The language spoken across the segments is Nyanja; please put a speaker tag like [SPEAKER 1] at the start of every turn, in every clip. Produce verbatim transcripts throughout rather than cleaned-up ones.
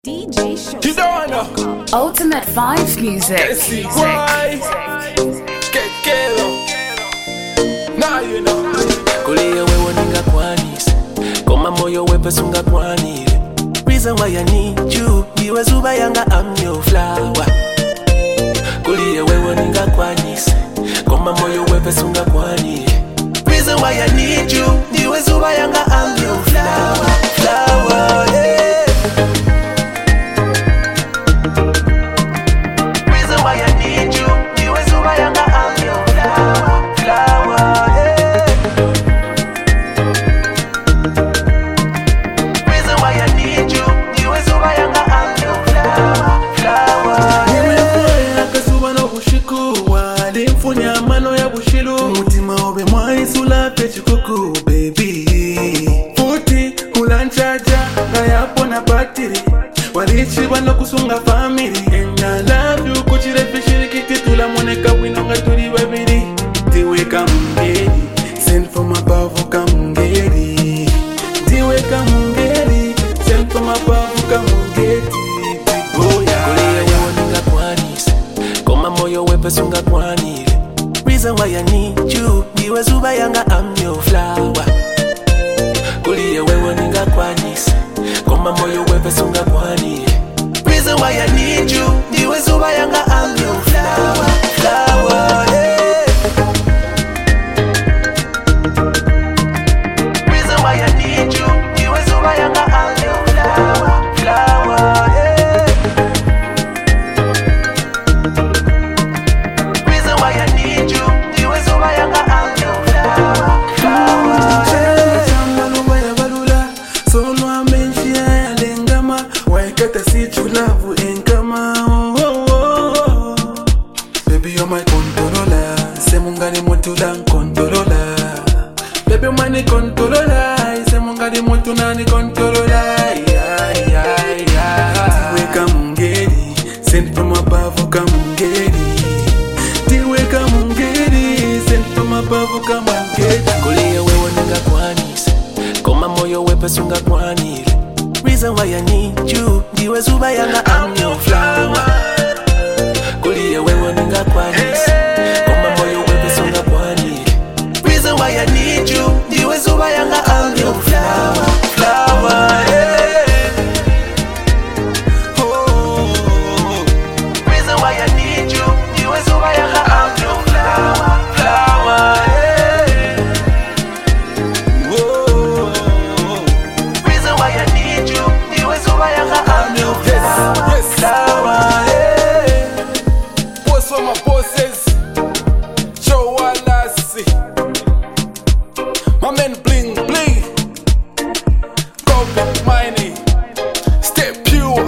[SPEAKER 1] D J Show.
[SPEAKER 2] You don't know.
[SPEAKER 1] Ultimate Vibes Music.
[SPEAKER 2] Get see why. Get kero. Now you know.
[SPEAKER 3] Kulia wewe ningakwanisa koma moyo wepe sungakwanile. Reason why I need you ndiwe zuba yanga I'm your flower. Kulia wewe ningakwanisa koma moyo wepe sungakwanile. Reason why I need you ndiwe zuba yanga I'm your flower. Flower, yeah.
[SPEAKER 4] Walichi bano kusunga family and I love you kuchire fishiri kikitula moneka winonga turi babiri Tiwe kamungeri send from above kamungeri Tiwe kamungeri send from above kamungeri Oh yeah
[SPEAKER 3] Kulia wewe ningakwanisa koma moyo wepe sungakwanile. Reason why I need you ndiwe zuba yanga I'm your flower. Kulia wewe ningakwanisa koma moyo wepe sungakwanile. Reason why I need you ndiwe zuba yanga I'm your flower. Flower, yeah. Reason why I need you ndiwe zuba yanga I'm your flower. Flower, yeah. Reason why I need you ndiwe zuba yanga I'm your flower. Flower, yeah.
[SPEAKER 4] Solo amenshia lengama waikata si chulavu enkama oh, oh, oh. Baby you're my controller semungani motula controller Baby you're my controller semungani motuna ni controller yeah yeah yeah Tiwe kamungeri sent from above kamungeri Tiwe kamungeri sent from above kamungeri
[SPEAKER 3] Kulia wewe ningakwanisa koma moyo wepe sungakwanile. Reason why I need you ndiwe zuba yanga I'm your flower. Kulia wewe ningakwanisa koma moyo wepe sungakwanile. Reason why I need you ndiwe zuba yanga I'm your flower. Flower, yeah. Oh. Reason why I need you ndiwe zuba yanga I'm your flower. Flower, yeah. Oh. Reason why I need you ndiwe zuba yanga I'm your flower.
[SPEAKER 2] Yes,
[SPEAKER 3] Flower, yeah.
[SPEAKER 2] Boss for my bosses. Joe Wallace. My man bling bling. Covid money. Stay pure.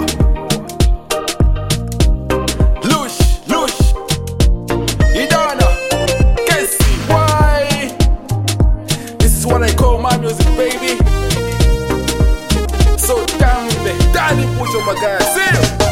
[SPEAKER 2] Lush, lush. You don't know. Can't see why. This is what I call my music, baby. So damn it. Daddy put on my guy. See you.